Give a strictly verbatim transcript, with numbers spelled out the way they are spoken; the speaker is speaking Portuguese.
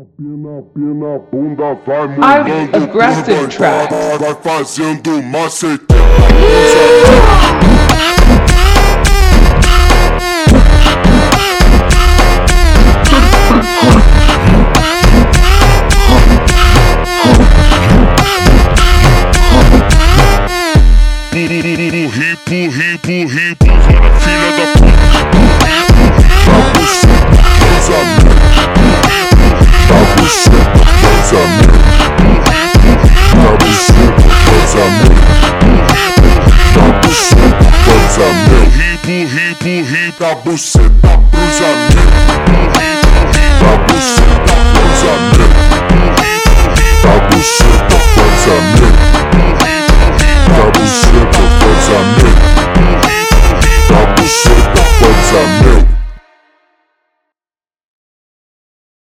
Pina, pina, bunda, vai I'm molhando aggressive curvas, track. vai, vai fazendo macete. Ripo, ripo, ripo, filha da puta. Tá buceta, casamento. Tá buceta, casamento. Tá buceta, casamento. Tá buceta, casamento. Ripo, ripo, ripo, tá buceta, cruzamento.